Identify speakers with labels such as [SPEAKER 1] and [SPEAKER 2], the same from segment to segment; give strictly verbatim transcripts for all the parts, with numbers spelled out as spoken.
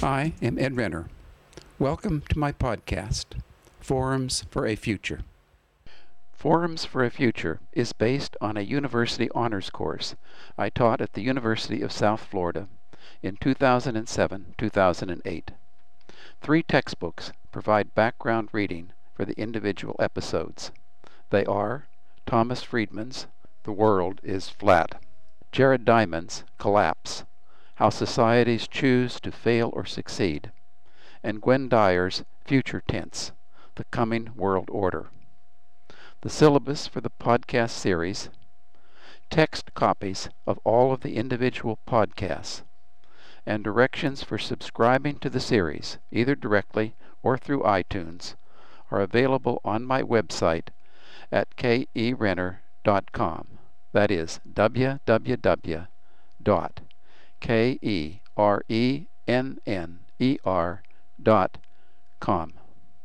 [SPEAKER 1] I am Ed Renner. Welcome to my podcast, Forums for a Future. Forums for a Future is based on a university honors course I taught at the University of South Florida in two thousand seven to two thousand eight. Three textbooks provide background reading for the individual episodes. They are Thomas Friedman's The World is Flat, Jared Diamond's Collapse, How Societies Choose to Fail or Succeed, and Gwen Dyer's Future Tense, The Coming World Order. The syllabus for the podcast series, text copies of all of the individual podcasts, and directions for subscribing to the series, either directly or through iTunes, are available on my website at k e renner dot com. That is w w w dot k e r e n n e r dot com.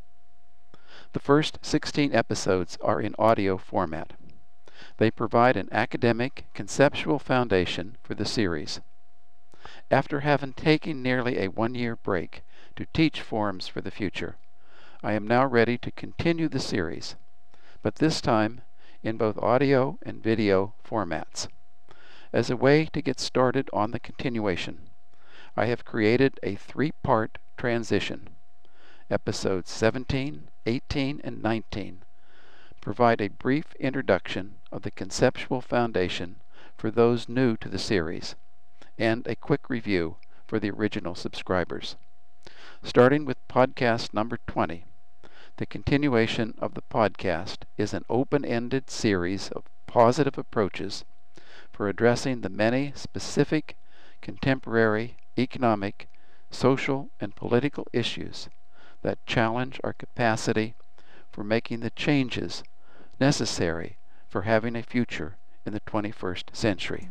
[SPEAKER 1] The first sixteen episodes are in audio format. They provide an academic, conceptual foundation for the series. After having taken nearly a one-year break to teach Forums for the Future, I am now ready to continue the series, but this time in both audio and video formats. As a way to get started on the continuation, I have created a three-part transition. Episodes seventeen, eighteen, and nineteen provide a brief introduction of the conceptual foundation for those new to the series, and a quick review for the original subscribers. Starting with podcast number twenty, the continuation of the podcast is an open-ended series of positive approaches for addressing the many specific, contemporary, economic, social, and political issues that challenge our capacity for making the changes necessary for having a future in the twenty-first century.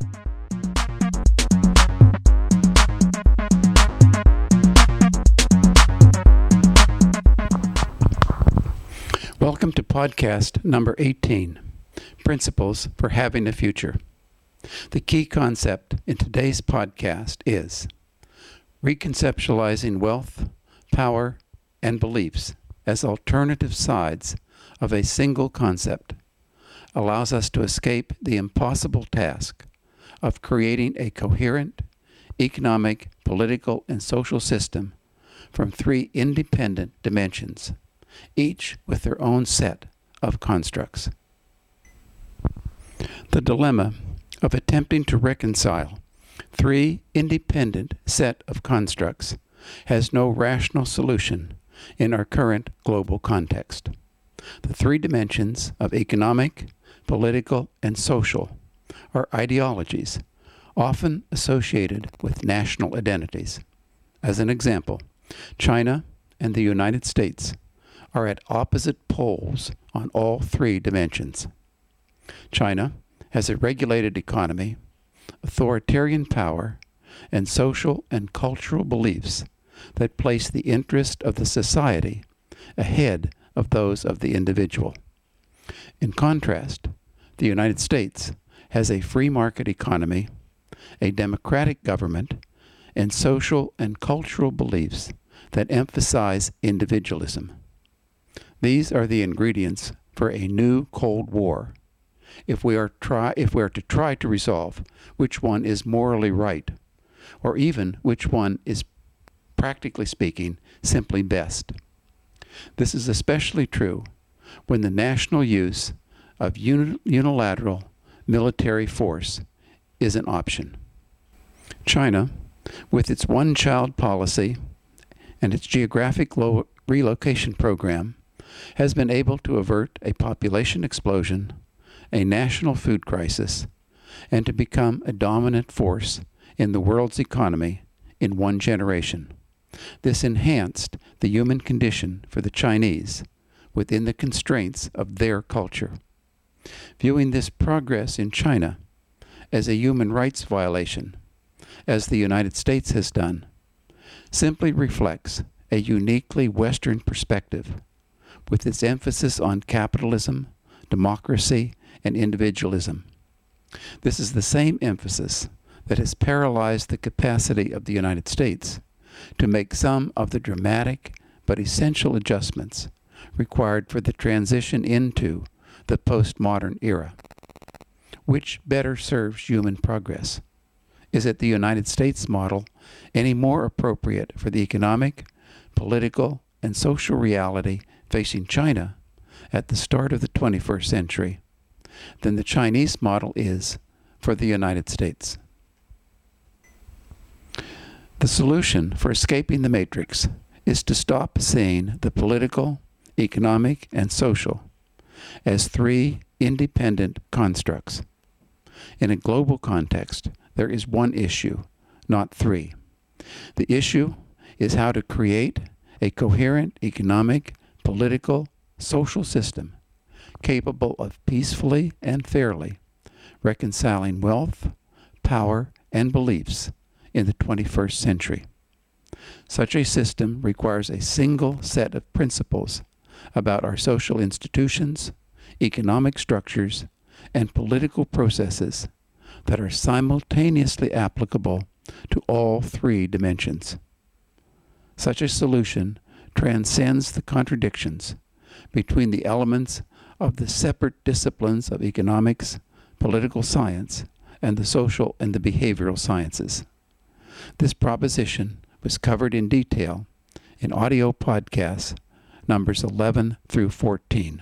[SPEAKER 1] Welcome to podcast number eighteen, Principles for Having a Future. The key concept in today's podcast is reconceptualizing wealth, power, and beliefs as alternative sides of a single concept allows us to escape the impossible task of creating a coherent economic, political, and social system from three independent dimensions, each with their own set of constructs. The dilemma of attempting to reconcile three independent set of constructs has no rational solution in our current global context. The three dimensions of economic, political, and social are ideologies often associated with national identities. As an example, China and the United States are at opposite poles on all three dimensions. China has a regulated economy, authoritarian power, and social and cultural beliefs that place the interest of the society ahead of those of the individual. In contrast, the United States has a free market economy, a democratic government, and social and cultural beliefs that emphasize individualism. These are the ingredients for a new Cold War, if we are try if we are to try to resolve which one is morally right, or even which one is, practically speaking, simply best. This is especially true when the national use of uni- unilateral military force is an option. China, with its one-child policy and its geographic lo- relocation program, has been able to avert a population explosion, a national food crisis, and to become a dominant force in the world's economy in one generation. This enhanced the human condition for the Chinese within the constraints of their culture. Viewing this progress in China as a human rights violation, as the United States has done, simply reflects a uniquely Western perspective, with its emphasis on capitalism, democracy, and individualism. This is the same emphasis that has paralyzed the capacity of the United States to make some of the dramatic but essential adjustments required for the transition into the postmodern era. Which better serves human progress? Is it the United States model any more appropriate for the economic, political, and social reality facing China at the start of the twenty-first century than the Chinese model is for the United States? The solution for escaping the matrix is to stop seeing the political, economic, and social as three independent constructs. In a global context, there is one issue, not three. The issue is how to create a coherent economic, political, social system capable of peacefully and fairly reconciling wealth, power, and beliefs in the twenty-first century. Such a system requires a single set of principles about our social institutions, economic structures, and political processes that are simultaneously applicable to all three dimensions. Such a solution transcends the contradictions between the elements of the separate disciplines of economics, political science, and the social and the behavioral sciences. This proposition was covered in detail in audio podcasts numbers eleven through fourteen.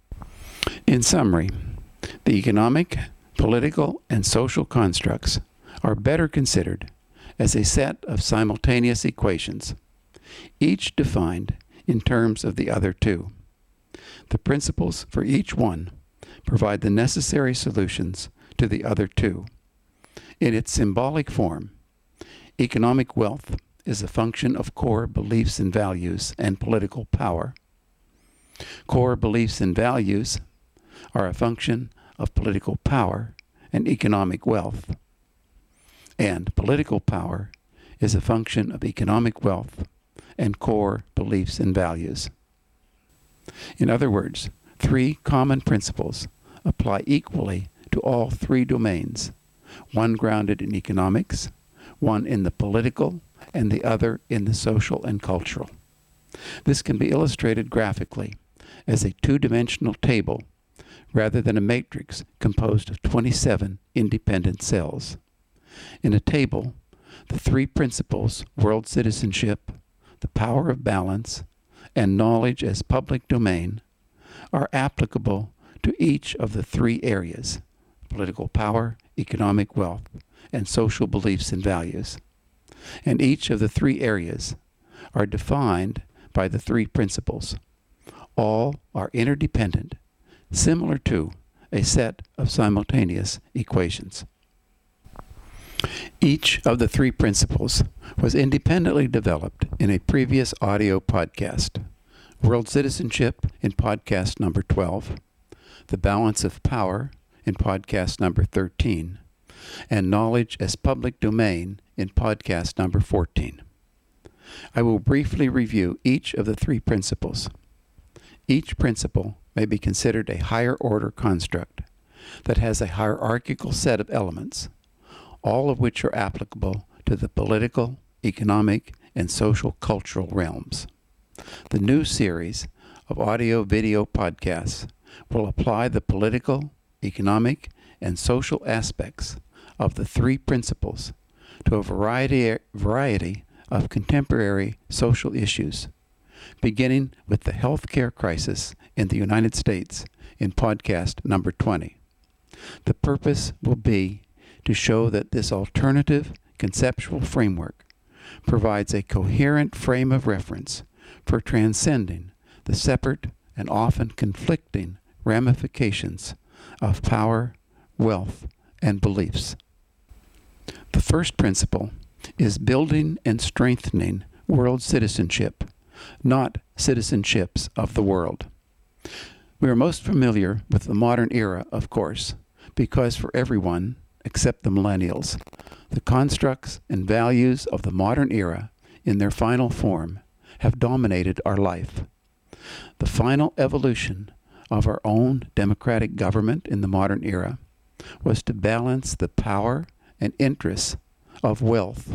[SPEAKER 1] In summary, the economic, political, and social constructs are better considered as a set of simultaneous equations, each defined in terms of the other two. The principles for each one provide the necessary solutions to the other two. In its symbolic form, economic wealth is a function of core beliefs and values and political power. Core beliefs and values are a function of political power and economic wealth. And political power is a function of economic wealth and core beliefs and values. In other words, three common principles apply equally to all three domains, one grounded in economics, one in the political, and the other in the social and cultural. This can be illustrated graphically as a two-dimensional table rather than a matrix composed of twenty-seven independent cells. In a table, the three principles, world citizenship, the power of balance, and knowledge as public domain, are applicable to each of the three areas: political power, economic wealth, and social beliefs and values. And each of the three areas are defined by the three principles. All are interdependent, similar to a set of simultaneous equations. Each of the three principles was independently developed in a previous audio podcast: World Citizenship in podcast number twelve, The Balance of Power in podcast number thirteen, and Knowledge as Public Domain in podcast number fourteen. I will briefly review each of the three principles. Each principle may be considered a higher order construct that has a hierarchical set of elements, all of which are applicable to the political, economic, and social cultural realms. The new series of audio-video podcasts will apply the political, economic, and social aspects of the three principles to a variety, variety of contemporary social issues, beginning with the healthcare crisis in the United States in podcast number twenty. The purpose will be to show that this alternative conceptual framework provides a coherent frame of reference for transcending the separate and often conflicting ramifications of power, wealth, and beliefs. The first principle is building and strengthening world citizenship, not citizenships of the world. We are most familiar with the modern era, of course, because for everyone, except the millennials, the constructs and values of the modern era in their final form have dominated our life. The final evolution of our own democratic government in the modern era was to balance the power and interests of wealth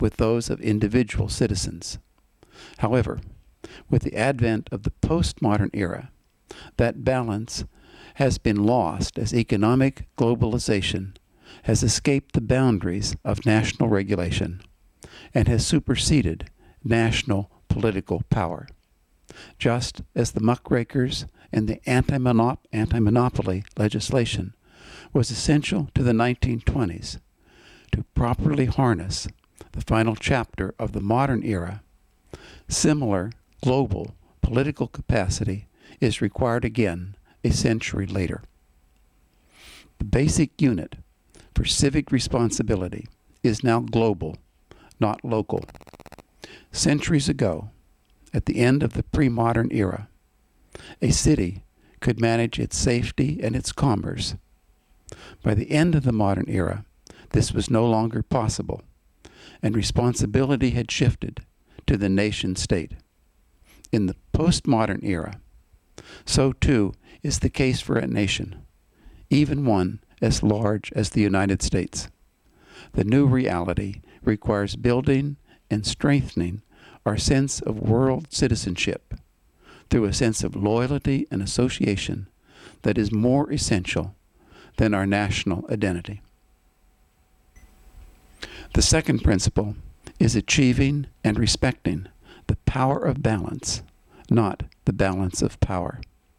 [SPEAKER 1] with those of individual citizens. However, with the advent of the postmodern era, that balance has been lost as economic globalization has escaped the boundaries of national regulation and has superseded national political power. Just as the muckrakers and the anti-monop- anti-monopoly legislation was essential to the nineteen twenties to properly harness the final chapter of the modern era, similar global political capacity is required again a century later. The basic unit for civic responsibility is now global, not local. Centuries ago, at the end of the pre-modern era, a city could manage its safety and its commerce. By the end of the modern era, this was no longer possible, and responsibility had shifted to the nation-state. In the postmodern era, so too is the case for a nation, even one as large as the United States. The new reality requires building and strengthening our sense of world citizenship through a sense of loyalty and association that is more essential than our national identity. The second principle is achieving and respecting the power of balance, not the balance of power.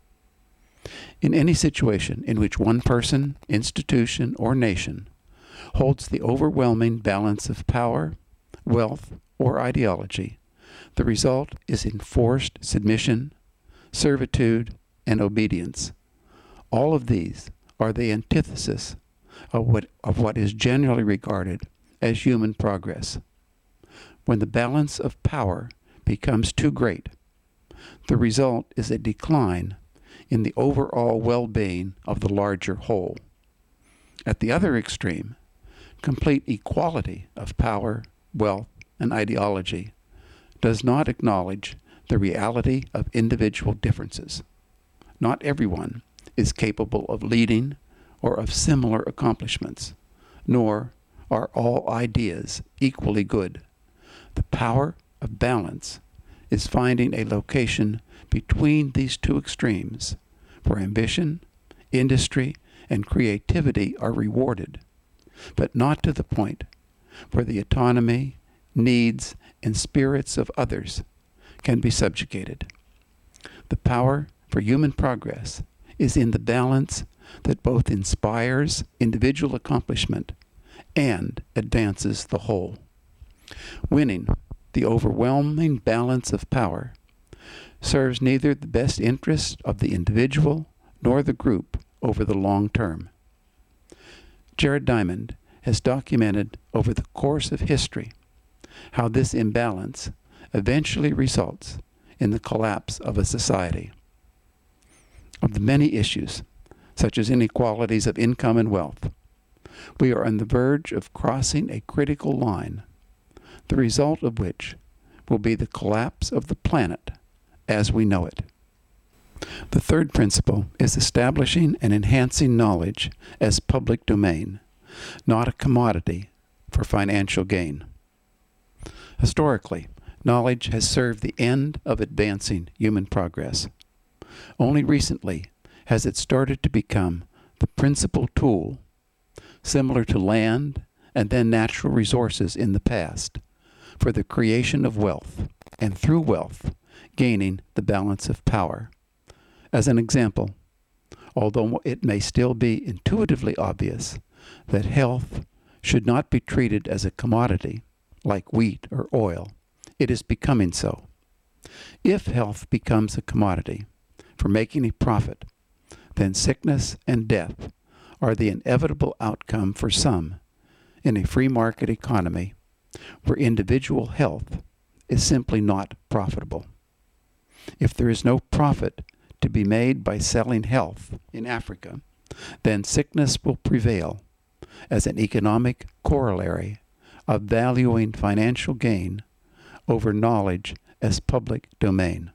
[SPEAKER 1] In any situation in which one person, institution, or nation holds the overwhelming balance of power, wealth, or ideology, the result is enforced submission, servitude, and obedience. All of these are the antithesis of what, of what is generally regarded as human progress. When the balance of power becomes too great, the result is a decline in the overall well-being of the larger whole. At the other extreme, complete equality of power, wealth, and ideology does not acknowledge the reality of individual differences. Not everyone is capable of leading or of similar accomplishments, nor are all ideas equally good. The power of balance is finding a location between these two extremes where ambition, industry, and creativity are rewarded, but not to the point where the autonomy, needs, and spirits of others can be subjugated. The power for human progress is in the balance that both inspires individual accomplishment and advances the whole. Winning the overwhelming balance of power serves neither the best interest of the individual nor the group over the long term. Jared Diamond has documented over the course of history how this imbalance eventually results in the collapse of a society. Of the many issues, such as inequalities of income and wealth, we are on the verge of crossing a critical line, the result of which will be the collapse of the planet as we know it. The third principle is establishing and enhancing knowledge as public domain, not a commodity for financial gain. Historically, knowledge has served the end of advancing human progress. Only recently has it started to become the principal tool, similar to land and then natural resources in the past, for the creation of wealth, and through wealth, gaining the balance of power. As an example, although it may still be intuitively obvious that health should not be treated as a commodity, like wheat or oil, it is becoming so. If health becomes a commodity for making a profit, then sickness and death are the inevitable outcome for some in a free market economy where individual health is simply not profitable. If there is no profit to be made by selling health in Africa, then sickness will prevail as an economic corollary of valuing financial gain over knowledge as public domain.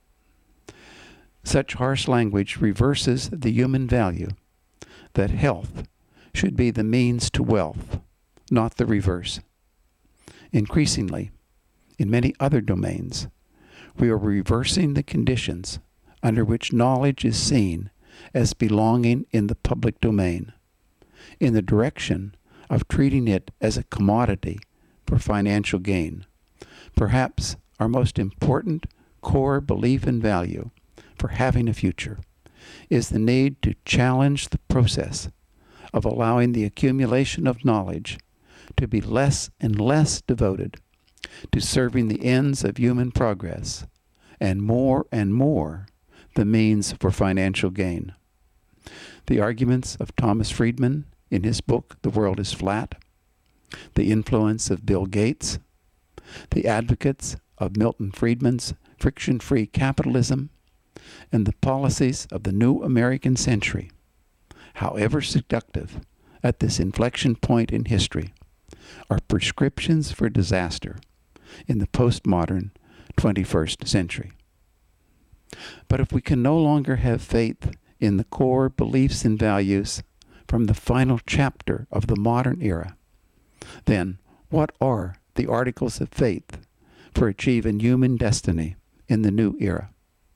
[SPEAKER 1] Such harsh language reverses the human value that health should be the means to wealth, not the reverse. Increasingly, in many other domains, we are reversing the conditions under which knowledge is seen as belonging in the public domain, in the direction of treating it as a commodity for financial gain. Perhaps our most important core belief and value for having a future is the need to challenge the process of allowing the accumulation of knowledge to be less and less devoted to serving the ends of human progress, and more and more the means for financial gain. The arguments of Thomas Friedman in his book The World is Flat, the influence of Bill Gates, the advocates of Milton Friedman's friction-free capitalism, and the policies of the new American century, however seductive at this inflection point in history, are prescriptions for disaster in the postmodern twenty-first century. But if we can no longer have faith in the core beliefs and values from the final chapter of the modern era, then what are the articles of faith for achieving human destiny in the new era?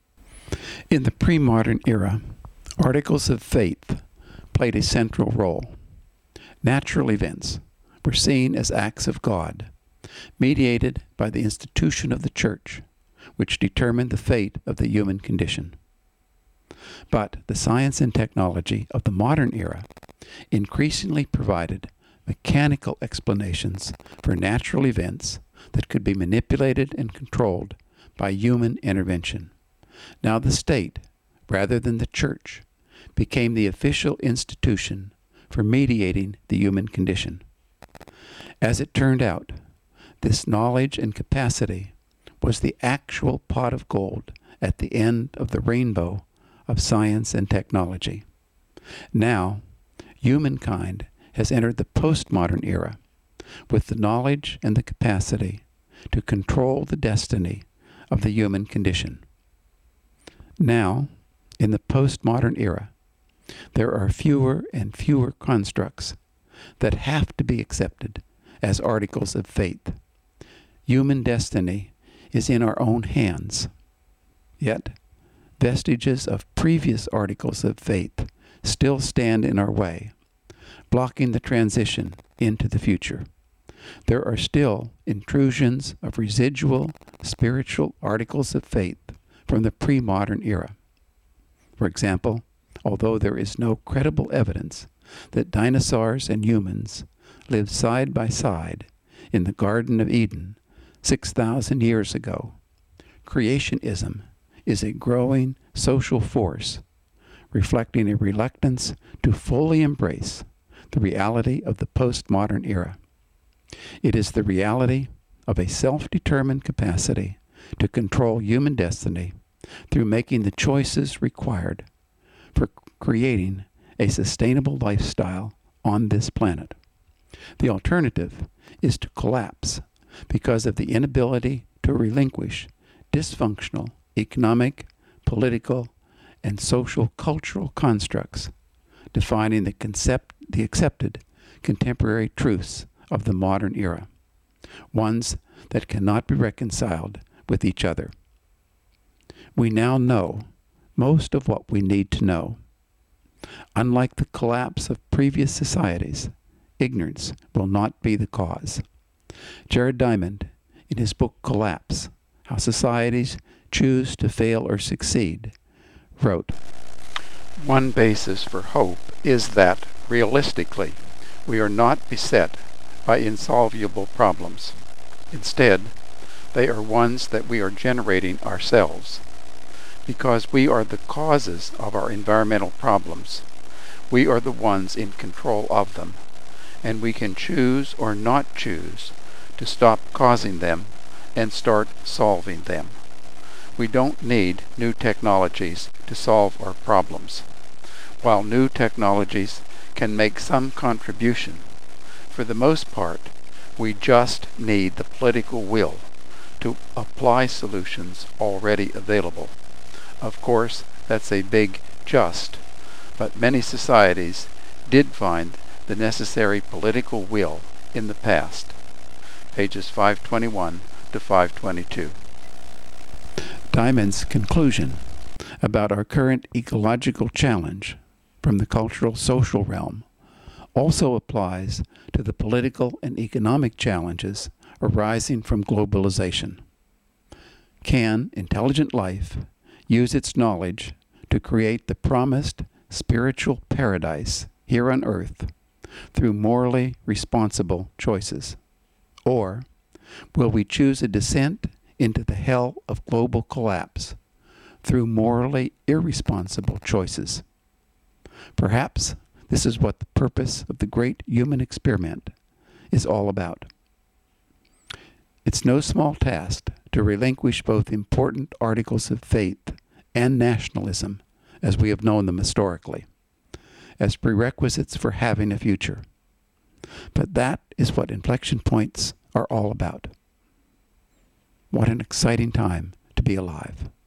[SPEAKER 1] In the pre-modern era, articles of faith played a central role. Natural events were seen as acts of God, mediated by the institution of the church, which determined the fate of the human condition. But the science and technology of the modern era increasingly provided mechanical explanations for natural events that could be manipulated and controlled by human intervention. Now the state, rather than the church, became the official institution for mediating the human condition. As it turned out, this knowledge and capacity was the actual pot of gold at the end of the rainbow of science and technology. Now, humankind has entered the postmodern era with the knowledge and the capacity to control the destiny of the human condition. Now, in the postmodern era, there are fewer and fewer constructs that have to be accepted as articles of faith. Human destiny is in our own hands. Yet, vestiges of previous articles of faith still stand in our way, blocking the transition into the future. There are still intrusions of residual spiritual articles of faith from the pre-modern era. For example, although there is no credible evidence that dinosaurs and humans lived side by side in the Garden of Eden six thousand years ago, creationism is a growing social force reflecting a reluctance to fully embrace the reality of the postmodern era. It is the reality of a self-determined capacity to control human destiny through making the choices required for creating a sustainable lifestyle on this planet. The alternative is to collapse because of the inability to relinquish dysfunctional economic, political, and social cultural constructs defining the concept, the accepted contemporary truths of the modern era, ones that cannot be reconciled with each other. We now know most of what we need to know. Unlike the collapse of previous societies, ignorance will not be the cause. Jared Diamond, in his book Collapse, How Societies Choose to Fail or Succeed, wrote, "One basis for hope is that, realistically, we are not beset by insoluble problems. Instead, they are ones that we are generating ourselves. Because we are the causes of our environmental problems, we are the ones in control of them, and we can choose or not choose to stop causing them and start solving them. We don't need new technologies to solve our problems. While new technologies can make some contribution, for the most part, we just need the political will to apply solutions already available. Of course, that's a big just, but many societies did find the necessary political will in the past. pages five twenty-one to five twenty-two.
[SPEAKER 2] Diamond's conclusion about our current ecological challenge from the cultural social realm also applies to the political and economic challenges arising from globalization. Can intelligent life use its knowledge to create the promised spiritual paradise here on earth through morally responsible choices? Or will we choose a descent into the hell of global collapse through morally irresponsible choices? Perhaps this is what the purpose of the great human experiment is all about. It's no small task to relinquish both important articles of faith and nationalism, as we have known them historically, as prerequisites for having a future. But that is what inflection points are all about. What an exciting time to be alive.